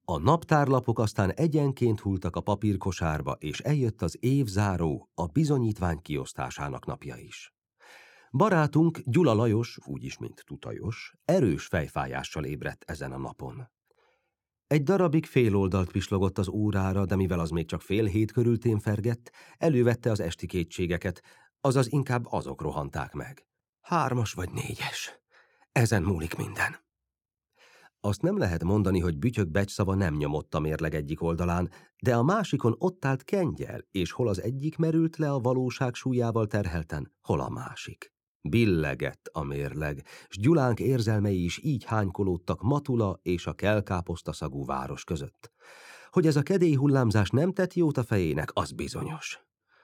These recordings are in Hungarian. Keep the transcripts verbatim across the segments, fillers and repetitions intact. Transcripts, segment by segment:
A naptárlapok aztán egyenként hulltak a papírkosárba, és eljött az évzáró, a bizonyítvány kiosztásának napja is. Barátunk, Gyula Lajos, úgyis mint Tutajos, erős fejfájással ébredt ezen a napon. Egy darabig fél oldalt pislogott az órára, de mivel az még csak fél hét körül témfergett, elővette az esti kétségeket, azaz inkább azok rohanták meg. Hármas vagy négyes. Ezen múlik minden. Azt nem lehet mondani, hogy Bütyök becsszava nem nyomott a mérleg egyik oldalán, de a másikon ott állt Kengyel, és hol az egyik merült le a valóság súlyával terhelten, hol a másik. Billegett a mérleg, s Gyulánk érzelmei is így hánykolódtak Matula és a kelkáposzta szagú város között. Hogy ez a kedély hullámzás nem tett jót a fejének, az bizonyos.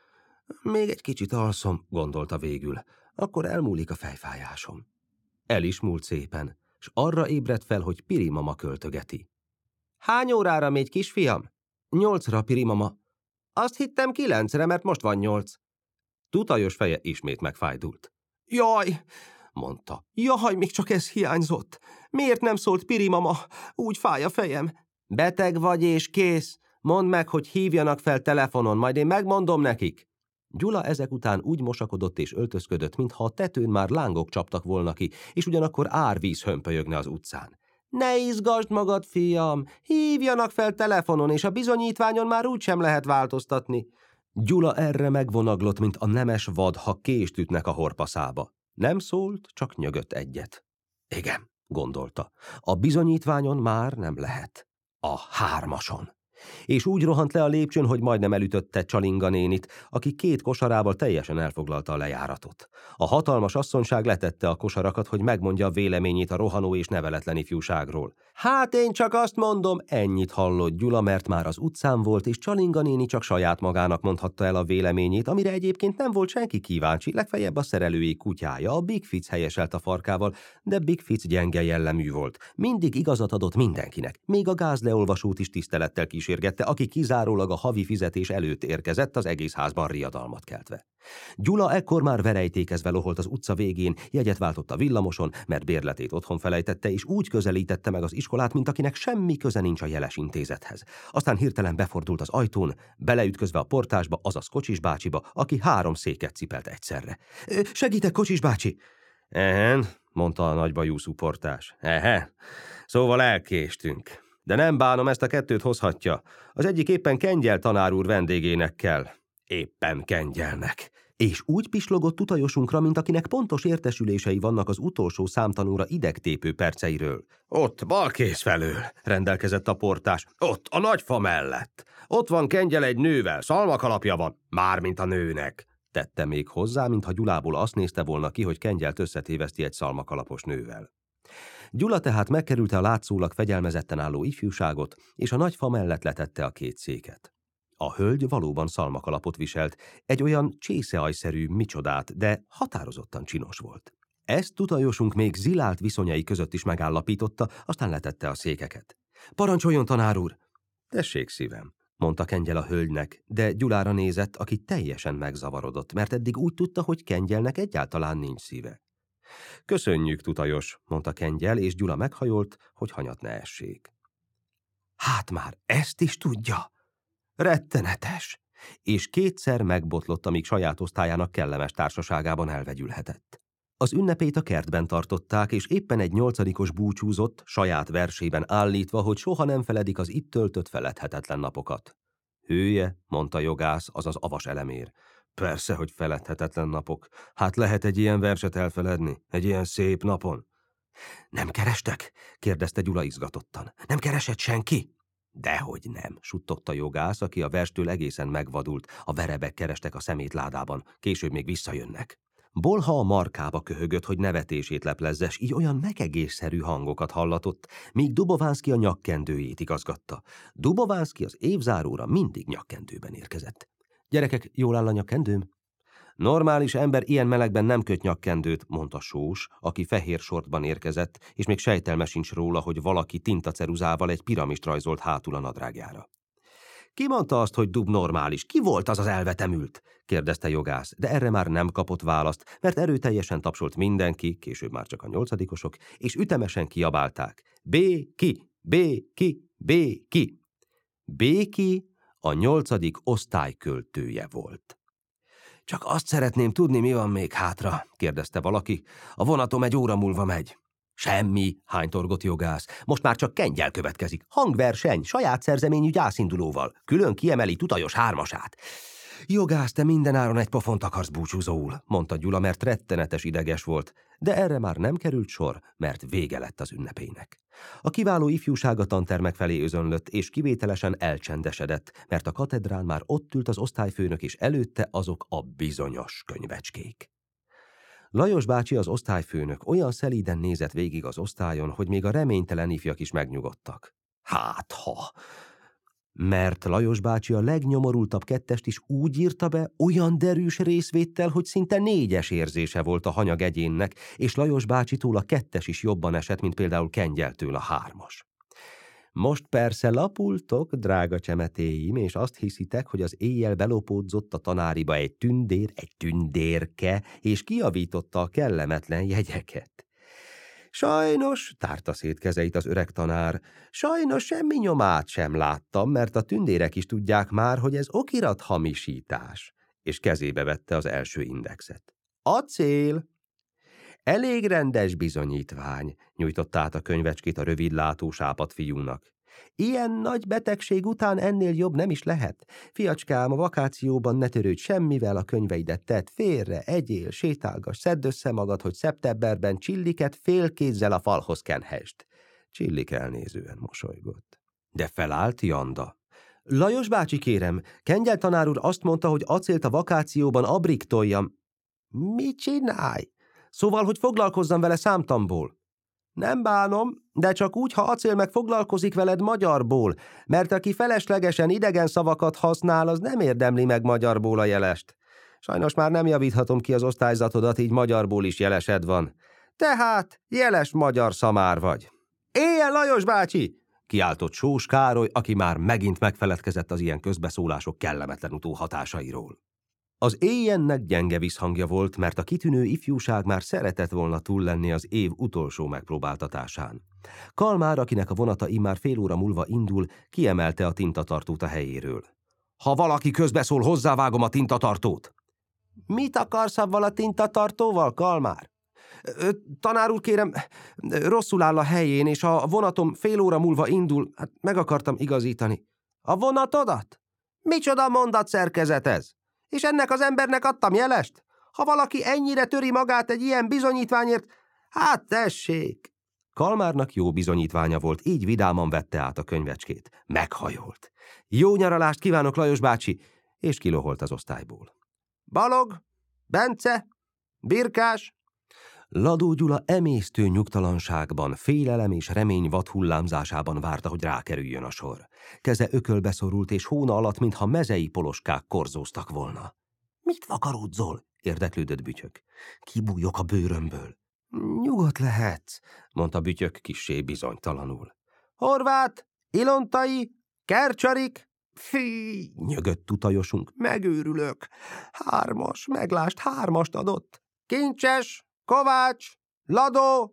Még egy kicsit alszom, gondolta végül, akkor elmúlik a fejfájásom. El is múlt szépen, s arra ébredt fel, hogy Piri mama költögeti. Hány órára megy, kisfiam? Nyolcra, Piri mama. Azt hittem kilencre, mert most van nyolc. Tutajos feje ismét megfájdult. Jaj, mondta, jaj, még csak ez hiányzott. Miért nem szólt Piri mama? Úgy fáj a fejem. Beteg vagy és kész. Mondd meg, hogy hívjanak fel telefonon, majd én megmondom nekik. Gyula ezek után úgy mosakodott és öltözködött, mintha a tetőn már lángok csaptak volna ki, és ugyanakkor árvíz hömpölyögne az utcán. Ne izgasd magad, fiam, hívjanak fel telefonon, és a bizonyítványon már úgysem lehet változtatni. Gyula erre megvonaglott, mint a nemes vad, ha kést ütnek a horpaszába. Nem szólt, csak nyögött egyet. Igen, gondolta, a bizonyítványon már nem lehet. A hármason. És úgy rohant le a lépcsőn, hogy majdnem elütötte Csalinga nénit, aki két kosarával teljesen elfoglalta a lejáratot. A hatalmas asszonyság letette a kosarakat, hogy megmondja a véleményét a rohanó és neveletlen ifjúságról. Hát én csak azt mondom, ennyit hallott Gyula, mert már az utcán volt, és Csalinga néni csak saját magának mondhatta el a véleményét, amire egyébként nem volt senki kíváncsi, legfeljebb a szerelői kutyája, a Big Fitz helyeselt a farkával, de Big Fitz gyenge jellemű volt. Mindig igazat adott mindenkinek, még a gázleolvasót is tisztelettel kísérgette, aki kizárólag a havi fizetés előtt érkezett, az egész házban riadalmat keltve. Gyula ekkor már verejtékezve loholt az utca végén, jegyet váltott a villamoson, mert bérletét otthon felejtette, és úgy közelítette meg az iskolát, mint akinek semmi köze nincs a jeles intézethez. Aztán hirtelen befordult az ajtón, beleütközve a portásba, azaz Kocsis bácsiba, aki három széket cipelt egyszerre. – Segítek, Kocsis bácsi! – Ehen, mondta a nagybajuszú portás. Ehe, szóval elkéstünk. De nem bánom, ezt a kettőt hozhatja. Az egyik éppen Kengyel tanár úr vendégének kell. Éppen Kengyelnek. És úgy pislogott Tutajosunkra, mint akinek pontos értesülései vannak az utolsó számtanúra idegtépő perceiről. Ott, balkész felől, rendelkezett a portás. Ott, a nagy fa mellett. Ott van Kengyel egy nővel, szalmakalapja van, mármint a nőnek. Tette még hozzá, mintha Gyulából azt nézte volna ki, hogy Kengyelt összetéveszti egy szalmakalapos nővel. Gyula tehát megkerülte a látszólag fegyelmezetten álló ifjúságot, és a nagy fa mellett letette a két széket. A hölgy valóban szalmakalapot viselt, egy olyan csészeajszerű micsodát, de határozottan csinos volt. Ezt Tutajosunk még zilált viszonyai között is megállapította, aztán letette a székeket. Parancsoljon, tanár úr! Tessék, szívem, mondta Kengyel a hölgynek, de Gyulára nézett, aki teljesen megzavarodott, mert eddig úgy tudta, hogy Kengyelnek egyáltalán nincs szíve. Köszönjük, Tutajos, mondta Kengyel, és Gyula meghajolt, hogy hanyat ne essék. Hát már ezt is tudja? Rettenetes! És kétszer megbotlott, amíg saját osztályának kellemes társaságában elvegyülhetett. Az ünnepét a kertben tartották, és éppen egy nyolcadikos búcsúzott, saját versében állítva, hogy soha nem feledik az itt töltött feledhetetlen napokat. Hülye, mondta jogász, azaz avas elemér. Persze, hogy feledhetetlen napok. Hát lehet egy ilyen verset elfeledni? Egy ilyen szép napon? Nem kerestek? Kérdezte Gyula izgatottan. Nem keresett senki? Dehogy nem, suttogta jogász, aki a verstől egészen megvadult. A verebek kerestek a szemétládában, később még visszajönnek. Bolha a markába köhögött, hogy nevetését leplezze, s így olyan megegésszerű hangokat hallatott, míg Dubovánszky a nyakkendőjét igazgatta. Dubovánszky az évzáróra mindig nyakkendőben érkezett. Gyerekek, jól áll a nyakkendőm? Normális ember ilyen melegben nem köt nyakkendőt, mondta Sós, aki fehér sortban érkezett, és még sejtelme sincs róla, hogy valaki tintaceruzával egy piramist rajzolt hátul a nadrágjára. Ki mondta azt, hogy Dub normális? Ki volt az az elvetemült? Kérdezte jogász, de erre már nem kapott választ, mert erőteljesen tapsolt mindenki, később már csak a nyolcadikosok, és ütemesen kiabálták. B, ki, B, ki, Béki. Béki a nyolcadik osztály költője volt. Csak azt szeretném tudni, mi van még hátra, kérdezte valaki. A vonatom egy óra múlva megy. Semmi, hánytorgott Jogász. Most már csak kengyel következik. Hangverseny, saját szerzeményű gyászindulóval. Külön kiemeli Tutajos hármasát. Jogász, te mindenáron egy pofont akarsz búcsúzóul, mondta Gyula, mert rettenetes ideges volt, de erre már nem került sor, mert vége lett az ünnepének. A kiváló ifjúság a tantermek felé özönlött, és kivételesen elcsendesedett, mert a katedrán már ott ült az osztályfőnök, és előtte azok a bizonyos könyvecskék. Lajos bácsi, az osztályfőnök olyan szelíden nézett végig az osztályon, hogy még a reménytelen ifjak is megnyugodtak. Hát ha... Mert Lajos bácsi a legnyomorultabb kettest is úgy írta be, olyan derűs részvéttel, hogy szinte négyes érzése volt a hanyag egyénnek, és Lajos bácsitól a kettes is jobban esett, mint például Kengyeltől a hármas. Most persze lapultok, drága csemetéim, és azt hiszitek, hogy az éjjel belopódzott a tanáriba egy tündér, egy tündérke, és kijavította a kellemetlen jegyeket. Sajnos, tárta szét kezeit az öreg tanár, sajnos semmi nyomát sem láttam, mert a tündérek is tudják már, hogy ez okirat hamisítás. És kezébe vette az első indexet. Acél! Elég rendes bizonyítvány, nyújtotta át a könyvecskét a rövidlátó sápadt fiúnak. Ilyen nagy betegség után ennél jobb nem is lehet. Fiacskám, a vakációban ne törődj semmivel, a könyveidet tedd félre, egyél, sétálgass, szedd össze magad, hogy szeptemberben Csilliket félkézzel a falhoz kenhest. Csillik elnézően mosolygott. De felállt Janda. Lajos bácsi, kérem, Kengyel tanár úr azt mondta, hogy acélt a vakációban abrig toljam. Mit csinálj? Szóval, hogy foglalkozzam vele számtamból. Nem bánom, de csak úgy, ha acél meg foglalkozik veled magyarból, mert aki feleslegesen idegen szavakat használ, az nem érdemli meg magyarból a jelest. Sajnos már nem javíthatom ki az osztályzatodat, így magyarból is jelesed van. Tehát jeles magyar szamár vagy. Éjjel, Lajos bácsi! Kiáltott Sós Károly, aki már megint megfeledkezett az ilyen közbeszólások kellemetlen utóhatásairól. Az éjjennek gyenge visszhangja volt, mert a kitűnő ifjúság már szeretett volna túl lenni az év utolsó megpróbáltatásán. Kalmár, akinek a vonata immár fél óra múlva indul, kiemelte a tintatartót a helyéről. Ha valaki közbeszól, hozzávágom a tintatartót! Mit akarsz avval a tintatartóval, Kalmár? Tanár úr, kérem, rosszul áll a helyén, és a vonatom fél óra múlva indul, hát meg akartam igazítani. A vonatodat? Micsoda mondatszerkezet ez? És ennek az embernek adtam jelest? Ha valaki ennyire töri magát egy ilyen bizonyítványért, hát tessék! Kalmárnak jó bizonyítványa volt, így vidáman vette át a könyvecskét. Meghajolt. Jó nyaralást kívánok, Lajos bácsi! És kiloholt az osztályból. Balog, Bence, Birkás! Ladó Gyula emésztő nyugtalanságban, félelem és remény vadhullámzásában várta, hogy rákerüljön a sor. Keze ökölbe szorult, és hóna alatt, mintha mezei poloskák korzóztak volna. Mit vakaródzol? Érdeklődött Bütyök. Kibújok a bőrömből. Nyugodt lehetsz, mondta Bütyök kissé bizonytalanul. Horváth, Ilontai, Kercsarik, fí, nyögött Tutajosunk. Megőrülök. Hármas, meglást, hármast adott. Kincses, Kovács, Ladó!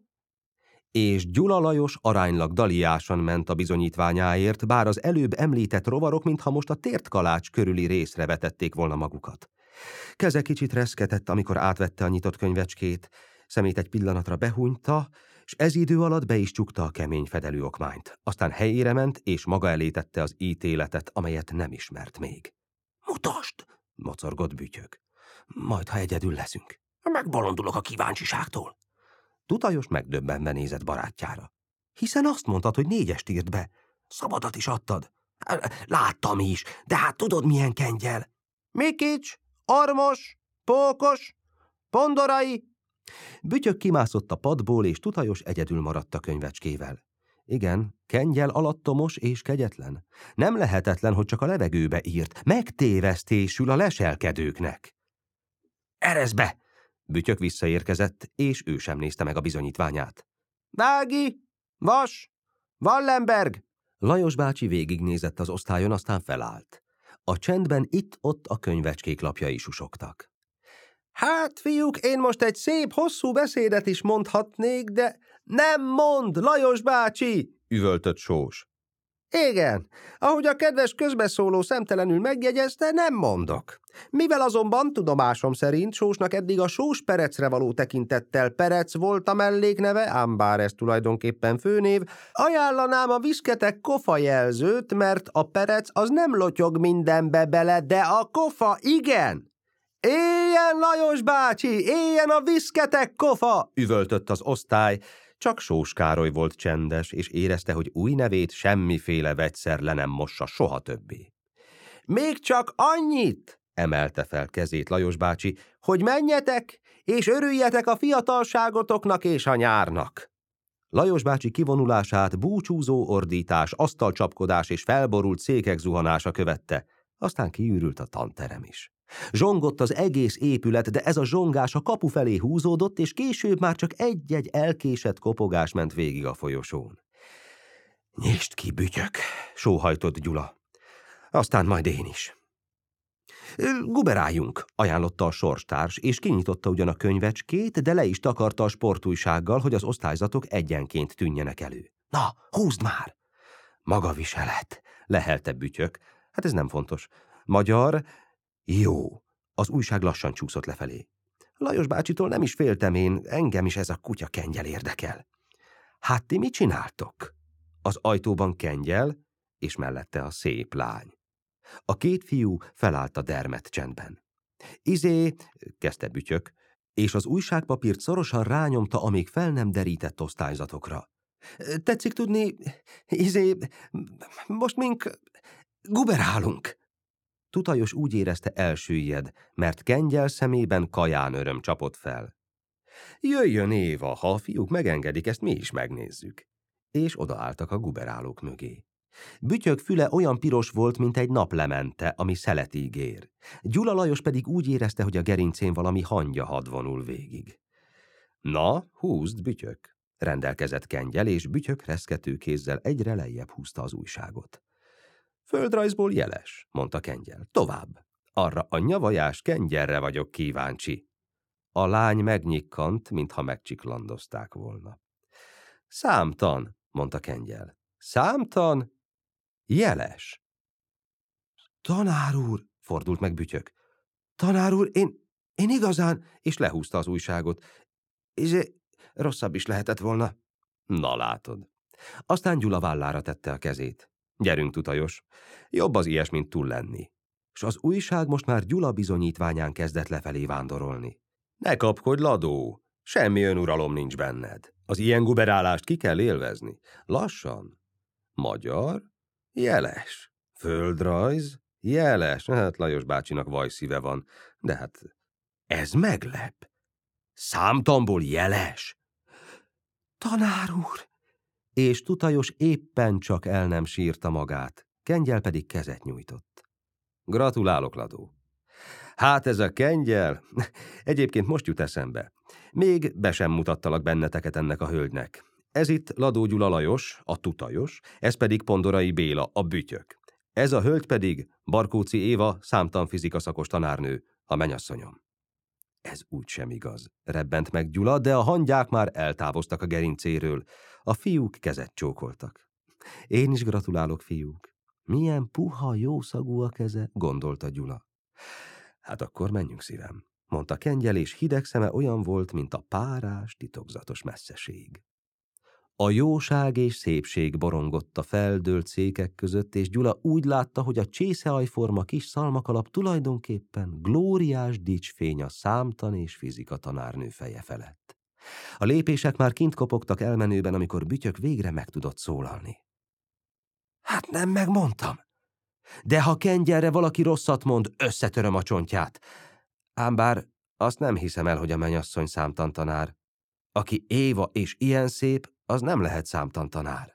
És Gyula Lajos aránylag daliásan ment a bizonyítványáért, bár az előbb említett rovarok, mintha most a tértkalács körüli részre vetették volna magukat. Keze kicsit reszketett, amikor átvette a nyitott könyvecskét, szemét egy pillanatra behúnyta, és ez idő alatt be is csukta a kemény fedelű okmányt. Aztán helyére ment, és maga elé tette az ítéletet, amelyet nem ismert még. Mutasd! Mocorgott Bütyök. Majd, ha egyedül leszünk. Megbolondulok a kíváncsiságtól. Tutajos megdöbbenve nézett barátjára. Hiszen azt mondtad, hogy négyest írt be. Szabadat is adtad. Láttam is, de hát tudod, milyen kengyel. Mikics, Ormos, Pókos, Pondorai. Bütyök kimászott a padból, és Tutajos egyedül maradt a könyvecskével. Igen, kengyel alattomos és kegyetlen. Nem lehetetlen, hogy csak a levegőbe írt. Megtévesztésül a leselkedőknek. Erezd be! Bütyök visszaérkezett, és ő sem nézte meg a bizonyítványát. Dági, Vas, Wallenberg! Lajos bácsi végignézett az osztályon, aztán felállt. A csendben itt-ott a könyvecskék lapjai susogtak. Hát, fiúk, én most egy szép, hosszú beszédet is mondhatnék, de nem mond, Lajos bácsi! Üvöltött Sós. Igen, ahogy a kedves közbeszóló szemtelenül megjegyezte, nem mondok. Mivel azonban, tudomásom szerint, Sósnak eddig a Sós Perecre való tekintettel Perec volt a mellékneve, ám bár ez tulajdonképpen főnév, ajánlanám a viszketek kofa jelzőt, mert a Perec az nem lotyog mindenbe bele, de a kofa igen! Éljen Lajos bácsi, éljen a viszketek kofa! Üvöltött az osztály. Csak Sós Károly volt csendes, és érezte, hogy új nevét semmiféle vegyszer le nem mossa soha többé. Még csak annyit, emelte fel kezét Lajos bácsi, hogy menjetek, és örüljetek a fiatalságotoknak és a nyárnak. Lajos bácsi kivonulását búcsúzó ordítás, asztalcsapkodás és felborult székek zuhanása követte, aztán kiürült a tanterem is. Zsongott az egész épület, de ez a zsongás a kapu felé húzódott, és később már csak egy-egy elkésett kopogás ment végig a folyosón. Nyisd ki, bütyök, sóhajtott Gyula. Aztán majd én is. Guberáljunk, ajánlotta a sorstárs, és kinyitotta ugyan a könyvecskét, de le is takarta a sportújsággal, hogy az osztályzatok egyenként tűnjenek elő. Na, húzd már! Magaviselet, lehelte bütyök. Hát ez nem fontos. Magyar... Jó. Az újság lassan csúszott lefelé. Lajos bácsitól nem is féltem én, engem is ez a kutya Kengyel érdekel. Hát ti mit csináltok? Az ajtóban Kengyel, és mellette a szép lány. A két fiú felállt a dermedt csendben. Izé, kezdte bütyök, és az újságpapírt szorosan rányomta a még fel nem derített osztályzatokra. Tetszik tudni, izé, most mink guberálunk. Tutajos úgy érezte elsüllyed, mert Kengyel szemében kaján öröm csapott fel. Jöjjön Éva, ha a fiúk megengedik, ezt mi is megnézzük. És odaálltak a guberálók mögé. Bütyök füle olyan piros volt, mint egy naplemente, ami szeletig ér. Gyula Lajos pedig úgy érezte, hogy a gerincén valami hangyahad vonul végig. Na, húzd, bütyök, rendelkezett Kengyel, és bütyök reszkető kézzel egyre lejjebb húzta az újságot. Földrajzból jeles, mondta Kengyel. Tovább. Arra a nyavajás Kengyelre vagyok kíváncsi. A lány megnyikkant, mintha megcsiklandozták volna. Számtan, mondta Kengyel. Számtan? Jeles. Tanár úr, fordult meg bütyök. Tanár úr, én, én igazán, és lehúzta az újságot. Izé, rosszabb is lehetett volna. Na látod. Aztán Gyula vállára tette a kezét. Gyerünk, Tutajos, jobb az ilyesmint túl lenni. S az újság most már Gyula bizonyítványán kezdett lefelé vándorolni. Ne kapkodj, Ladó, semmi önuralom nincs benned. Az ilyen guberálást ki kell élvezni. Lassan. Magyar? Jeles. Földrajz? Jeles. Hát Lajos bácsinak vajszíve van. De hát ez meglep. Számtamból jeles. Tanár úr! És Tutajos éppen csak el nem sírta magát, Kengyel pedig kezet nyújtott. Gratulálok, Ladó. Hát ez a Kengyel, egyébként most jut eszembe. Még be sem mutattalak benneteket ennek a hölgynek. Ez itt Ladó Gyula Lajos, a Tutajos, ez pedig Pondorai Béla, a bütyök. Ez a hölgy pedig Barkóczy Éva, számtanfizika szakos tanárnő, a menyasszonyom. Ez úgysem igaz, rebbent meg Gyula, de a hangyák már eltávoztak a gerincéről. A fiúk kezet csókoltak. Én is gratulálok, fiúk. Milyen puha, jószagú a keze, gondolta Gyula. Hát akkor menjünk, szívem, mondta Kengyel, és hideg szeme olyan volt, mint a párás, titokzatos messzeség. A jóság és szépség borongott a feldőlt székek között, és Gyula úgy látta, hogy a csészeajforma kis szalmakalap tulajdonképpen glóriás dicsfény a számtan és fizika tanárnő feje felett. A lépések már kint kopogtak elmenőben, amikor bütyök végre meg tudott szólalni. Hát nem megmondtam. De ha Kengyelre valaki rosszat mond, összetöröm a csontját. Ám bár azt nem hiszem el, hogy a mennyasszony számtantanár. Aki Éva és ilyen szép, az nem lehet számtantanár.